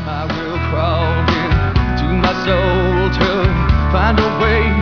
I will crawl into my soul to find a way